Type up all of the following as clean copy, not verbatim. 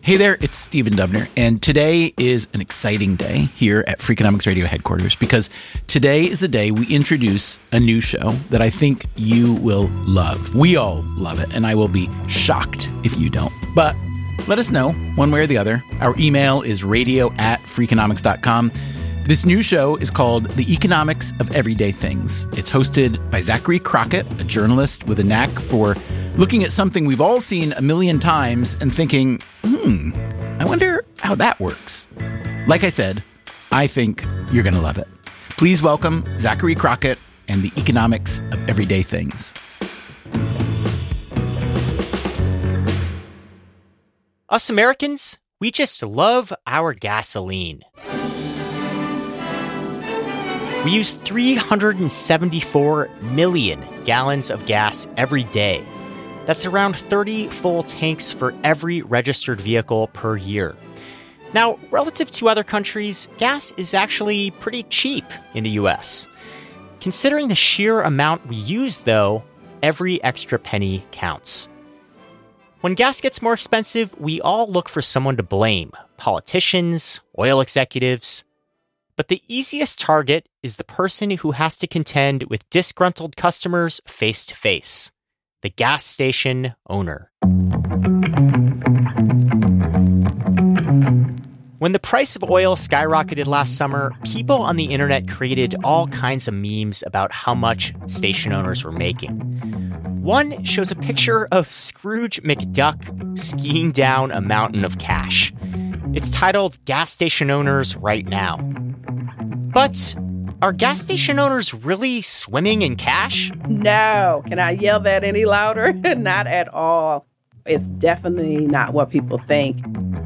Hey there, it's Stephen Dubner, and today is an exciting day here at Freakonomics Radio headquarters because today is the day we introduce a new show that I think you will love. We all love it, and I will be shocked if you don't. But let us know one way or the other. Our email is radio@freakonomics.com. This new show is called The Economics of Everyday Things. It's hosted by Zachary Crockett, a journalist with a knack for looking at something we've all seen a million times and thinking, I wonder how that works. Like I said, I think you're going to love it. Please welcome Zachary Crockett and The Economics of Everyday Things. Us Americans, we just love our gasoline. We use 374 million gallons of gas every day. That's around 30 full tanks for every registered vehicle per year. Now, relative to other countries, gas is actually pretty cheap in the US. Considering the sheer amount we use, though, every extra penny counts. When gas gets more expensive, we all look for someone to blame: politicians, oil executives. But the easiest target is the person who has to contend with disgruntled customers face to face: the gas station owner. When the price of oil skyrocketed last summer, people on the internet created all kinds of memes about how much station owners were making. One shows a picture of Scrooge McDuck skiing down a mountain of cash. It's titled "Gas Station Owners Right Now." But are gas station owners really swimming in cash? No. Can I yell that any louder? Not at all. It's definitely not what people think.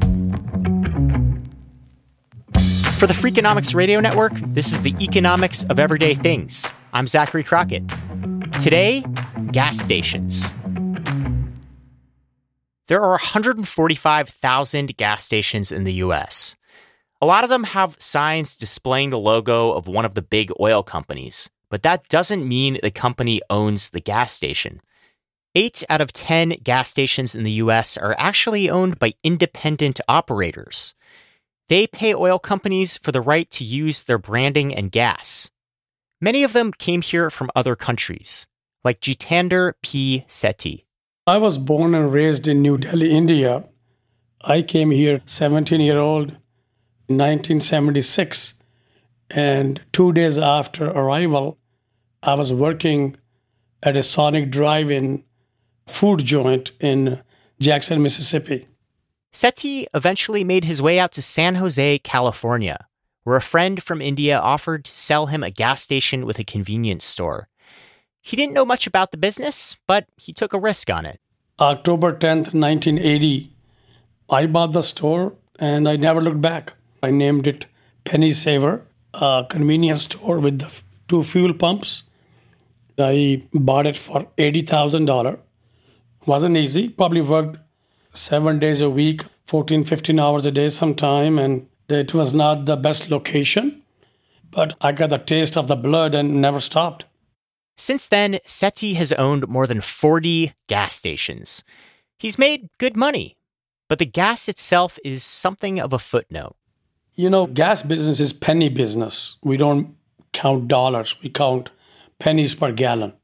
For the Freakonomics Radio Network, this is the Economics of Everyday Things. I'm Zachary Crockett. Today, gas stations. There are 145,000 gas stations in the U.S. A lot of them have signs displaying the logo of one of the big oil companies, but that doesn't mean the company owns the gas station. 8 out of 10 gas stations in the U.S. are actually owned by independent operators. They pay oil companies for the right to use their branding and gas. Many of them came here from other countries, like Jitander P. Sethi. I was born and raised in New Delhi, India. I came here 17-year-old in 1976, and 2 days after arrival, I was working at a Sonic Drive-In food joint in Jackson, Mississippi. Sethi eventually made his way out to San Jose, California, where a friend from India offered to sell him a gas station with a convenience store. He didn't know much about the business, but he took a risk on it. October 10th, 1980, I bought the store, and I never looked back. I named it Penny Saver, a convenience store with the 2 fuel pumps. I bought it for $80,000. Wasn't easy. Probably worked 7 days a week, 14, 15 hours a day sometime, and it was not the best location. But I got the taste of the blood and never stopped. Since then, Sethi has owned more than 40 gas stations. He's made good money, but the gas itself is something of a footnote. You know, gas business is penny business. We don't count dollars. We count pennies per gallon.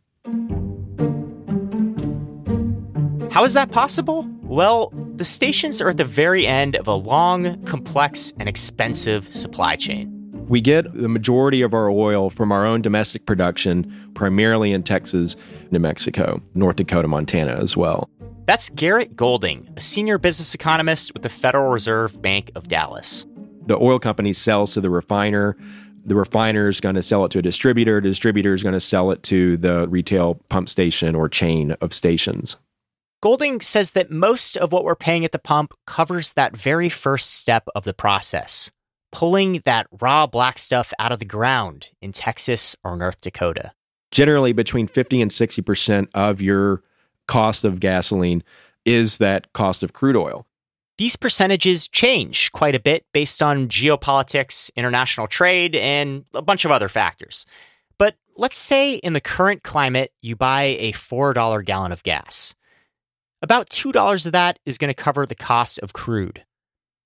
How is that possible? Well, the stations are at the very end of a long, complex, and expensive supply chain. We get the majority of our oil from our own domestic production, primarily in Texas, New Mexico, North Dakota, Montana as well. That's Garrett Golding, a senior business economist with the Federal Reserve Bank of Dallas. The oil company sells to the refiner. The refiner is going to sell it to a distributor. The distributor is going to sell it to the retail pump station or chain of stations. Golding says that most of what we're paying at the pump covers that very first step of the process, pulling that raw black stuff out of the ground in Texas or North Dakota. Generally, between 50 and 60% of your cost of gasoline is that cost of crude oil. These percentages change quite a bit based on geopolitics, international trade, and a bunch of other factors. But let's say in the current climate, you buy a $4 gallon of gas. About $2 of that is going to cover the cost of crude.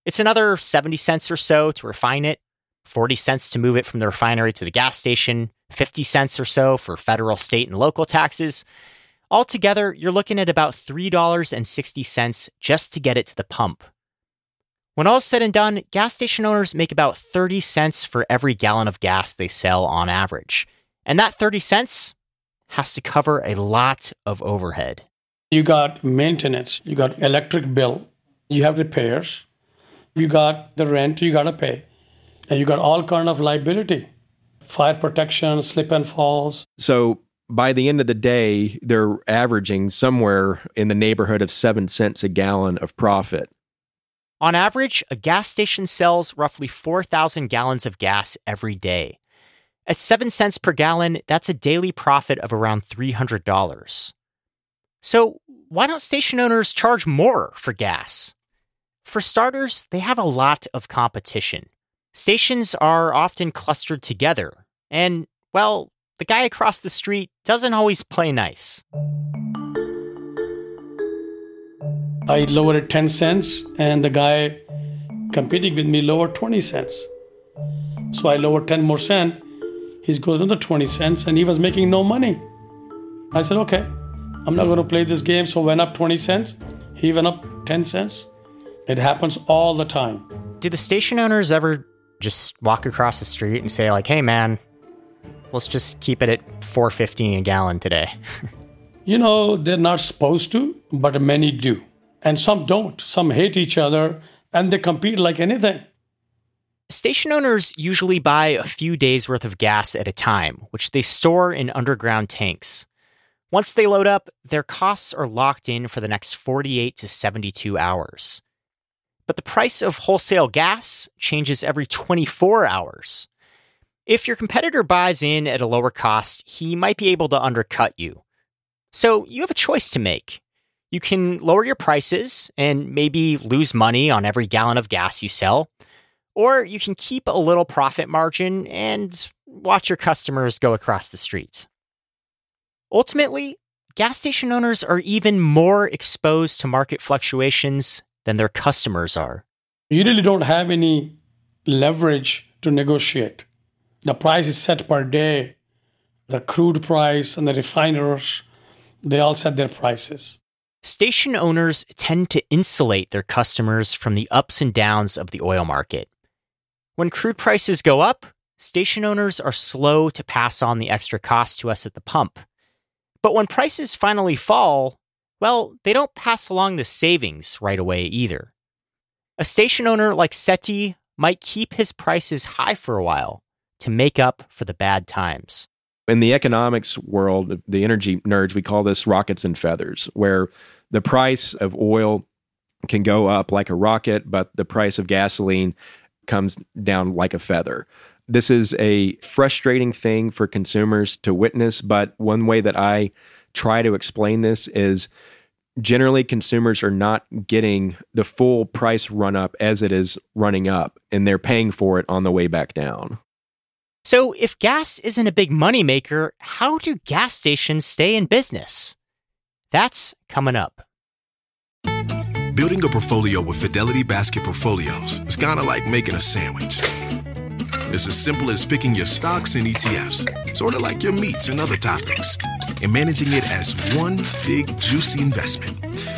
It's another 70 cents or so to refine it, 40 cents to move it from the refinery to the gas station, 50 cents or so for federal, state, and local taxes. Altogether, you're looking at about $3.60 just to get it to the pump. When all is said and done, gas station owners make about 30 cents for every gallon of gas they sell on average. And that 30 cents has to cover a lot of overhead. You got maintenance, you got electric bill, you have repairs, you got the rent you got to pay, and you got all kind of liability, fire protection, slip and falls. So by the end of the day, they're averaging somewhere in the neighborhood of 7 cents a gallon of profit. On average, a gas station sells roughly 4,000 gallons of gas every day. At 7 cents per gallon, that's a daily profit of around $300. So why don't station owners charge more for gas? For starters, they have a lot of competition. Stations are often clustered together, and, well, the guy across the street doesn't always play nice. I lowered it 10 cents, and the guy competing with me lowered 20 cents. So I lowered 10 more cents. He goes another 20 cents, and he was making no money. I said, okay, I'm not going to play this game. So went up 20 cents. He went up 10 cents. It happens all the time. Do the station owners ever just walk across the street and say, like, hey, man, let's just keep it at $4.15 a gallon today? You know, they're not supposed to, but many do. And some don't. Some hate each other, and they compete like anything. Station owners usually buy a few days' worth of gas at a time, which they store in underground tanks. Once they load up, their costs are locked in for the next 48 to 72 hours. But the price of wholesale gas changes every 24 hours. If your competitor buys in at a lower cost, he might be able to undercut you. So you have a choice to make. You can lower your prices and maybe lose money on every gallon of gas you sell, or you can keep a little profit margin and watch your customers go across the street. Ultimately, gas station owners are even more exposed to market fluctuations than their customers are. You really don't have any leverage to negotiate. The price is set per day. The crude price and the refiners, they all set their prices. Station owners tend to insulate their customers from the ups and downs of the oil market. When crude prices go up, station owners are slow to pass on the extra cost to us at the pump. But when prices finally fall, well, they don't pass along the savings right away either. A station owner like Seti might keep his prices high for a while to make up for the bad times. In the economics world, the energy nerds, we call this rockets and feathers, where the price of oil can go up like a rocket, but the price of gasoline comes down like a feather. This is a frustrating thing for consumers to witness, but one way that I try to explain this is generally consumers are not getting the full price run up as it is running up, and they're paying for it on the way back down. So if gas isn't a big moneymaker, how do gas stations stay in business? That's coming up. Building a portfolio with Fidelity Basket Portfolios is kind of like making a sandwich. It's as simple as picking your stocks and ETFs, sort of like your meats and other toppings, and managing it as one big, juicy investment.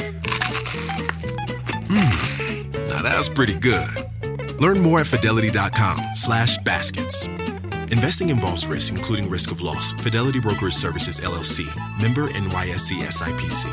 Now that's pretty good. Learn more at fidelity.com/baskets. Investing involves risk, including risk of loss. Fidelity Brokerage Services, LLC. Member NYSE SIPC.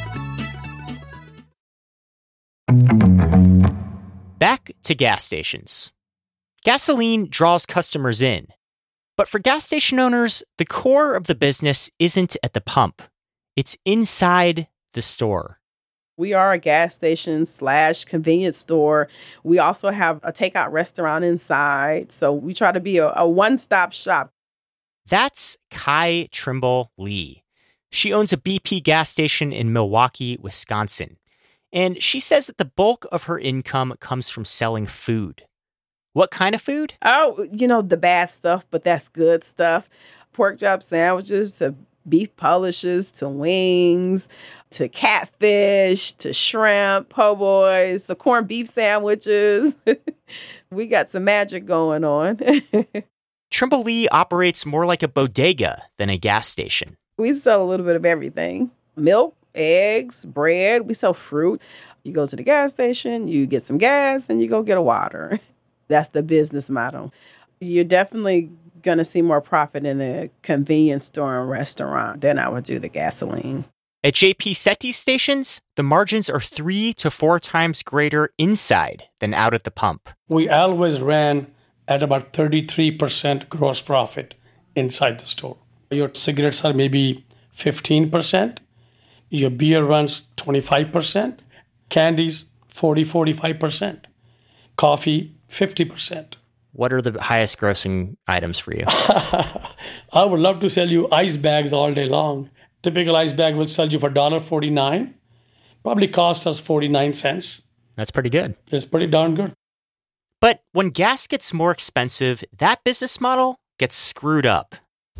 Back to gas stations. Gasoline draws customers in. But for gas station owners, the core of the business isn't at the pump. It's inside the store. We are a gas station / convenience store. We also have a takeout restaurant inside. So we try to be a one-stop shop. That's Kai Trimble Lee. She owns a BP gas station in Milwaukee, Wisconsin. And she says that the bulk of her income comes from selling food. What kind of food? Oh, the bad stuff, but that's good stuff. Pork chop sandwiches, beef polishes to wings to catfish to shrimp, po' boys, the corned beef sandwiches. We got some magic going on. Trimble Lee operates more like a bodega than a gas station. We sell a little bit of everything. Milk, eggs, bread. We sell fruit. You go to the gas station, you get some gas, and you go get a water. That's the business model. You're definitely going to see more profit in the convenience store and restaurant than I would do the gasoline. At JP SETI stations, the margins are 3 to 4 times greater inside than out at the pump. We always ran at about 33% gross profit inside the store. Your cigarettes are maybe 15%. Your beer runs 25%. Candies, 45%. Coffee, 50%. What are the highest grossing items for you? I would love to sell you ice bags all day long. Typical ice bag will sell you for $1.49. Probably cost us 49 cents. That's pretty good. It's pretty darn good. But when gas gets more expensive, that business model gets screwed up.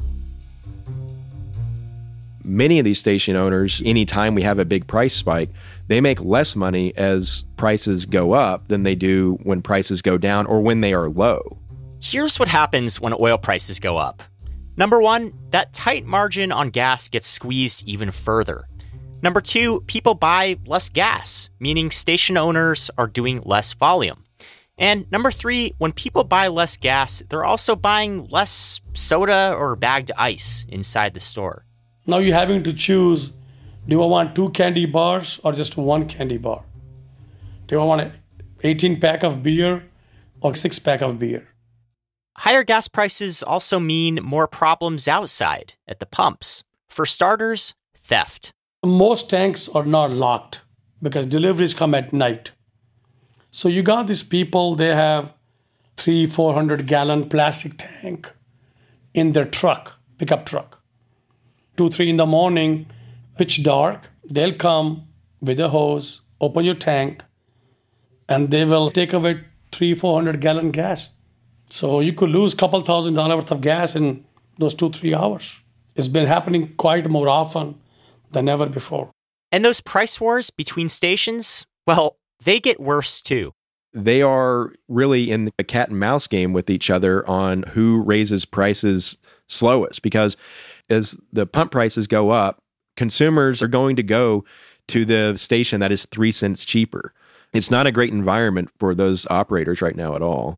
Many of these station owners, anytime we have a big price spike, they make less money as prices go up than they do when prices go down or when they are low. Here's what happens when oil prices go up. Number one, that tight margin on gas gets squeezed even further. Number two, people buy less gas, meaning station owners are doing less volume. And number three, when people buy less gas, they're also buying less soda or bagged ice inside the store. Now you're having to choose, do I want 2 candy bars or just 1 candy bar? Do I want an 18-pack of beer or 6-pack of beer? Higher gas prices also mean more problems outside at the pumps. For starters, theft. Most tanks are not locked because deliveries come at night. So you got these people, they have 300-400 gallon plastic tank in their truck, pickup truck. 2-3 in the morning, pitch dark, they'll come with a hose, open your tank, and they will take away 300-400 gallon gas. So you could lose a couple $1,000 worth of gas in those 2-3 hours. It's been happening quite more often than ever before. And those price wars between stations, well, they get worse too. They are really in a cat and mouse game with each other on who raises prices slowest, because as the pump prices go up, consumers are going to go to the station that is 3 cents cheaper. It's not a great environment for those operators right now at all.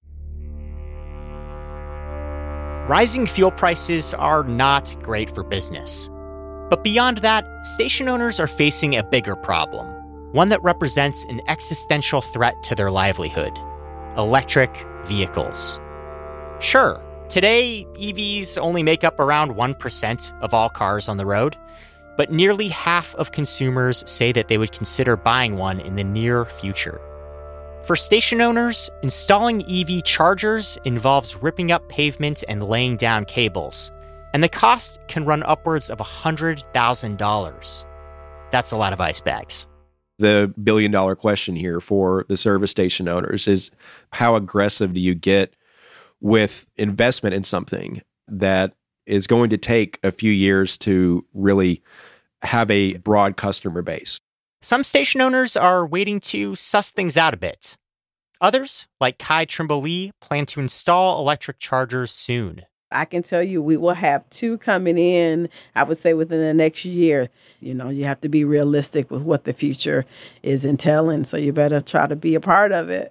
Rising fuel prices are not great for business. But beyond that, station owners are facing a bigger problem, one that represents an existential threat to their livelihood: electric vehicles. Sure, today EVs only make up around 1% of all cars on the road, but nearly half of consumers say that they would consider buying one in the near future. For station owners, installing EV chargers involves ripping up pavement and laying down cables, and the cost can run upwards of $100,000. That's a lot of ice bags. The billion-dollar question here for the service station owners is, how aggressive do you get with investment in something that is going to take a few years to really have a broad customer base? Some station owners are waiting to suss things out a bit. Others, like Kai Trimble Lee, plan to install electric chargers soon. I can tell you we will have 2 coming in, I would say, within the next year. You know, you have to be realistic with what the future is entailing, so you better try to be a part of it.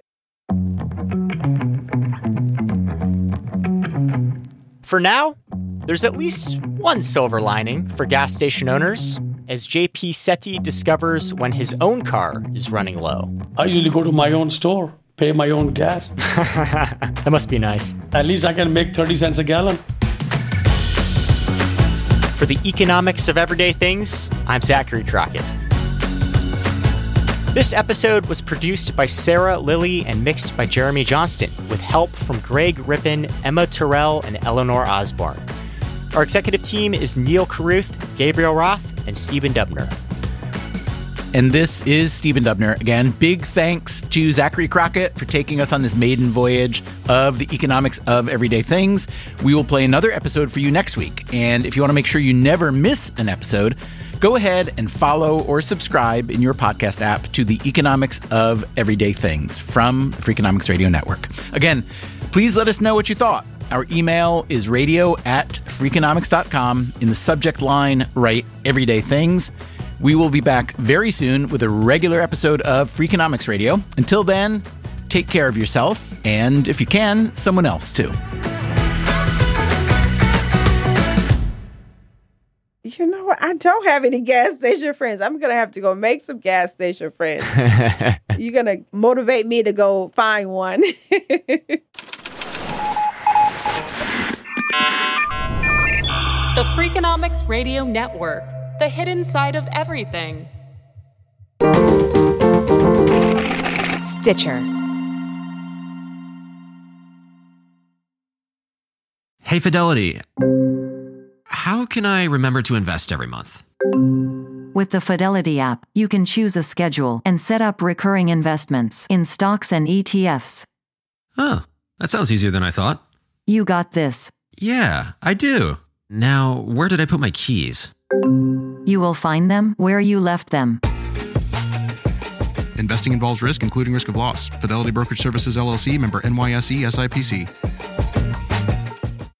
For now, there's at least one silver lining for gas station owners, as JP SETI discovers when his own car is running low. I usually go to my own store, pay my own gas. That must be nice. At least I can make 30 cents a gallon. For the economics of everyday things, I'm Zachary Crockett. This episode was produced by Sarah Lilly and mixed by Jeremy Johnston, with help from Greg Rippin, Emma Terrell, and Eleanor Osborne. Our executive team is Neil Carruth, Gabriel Roth, and Stephen Dubner. And this is Stephen Dubner. Again, big thanks to Zachary Crockett for taking us on this maiden voyage of the economics of everyday things. We will play another episode for you next week. And if you want to make sure you never miss an episode, go ahead and follow or subscribe in your podcast app to the Economics of Everyday Things from the Freakonomics Radio Network. Again, please let us know what you thought. Our email is radio@freakonomics.com. In the subject line, write Everyday Things. We will be back very soon with a regular episode of Freakonomics Radio. Until then, take care of yourself, and if you can, someone else too. You know what? I don't have any gas station friends. I'm going to have to go make some gas station friends. You're going to motivate me to go find one. The Freakonomics Radio Network. The hidden side of everything. Stitcher. Hey, Fidelity. How can I remember to invest every month? With the Fidelity app, you can choose a schedule and set up recurring investments in stocks and ETFs. Oh, that sounds easier than I thought. You got this. Yeah, I do. Now, where did I put my keys? You will find them where you left them. Investing involves risk, including risk of loss. Fidelity Brokerage Services, LLC, member NYSE, SIPC.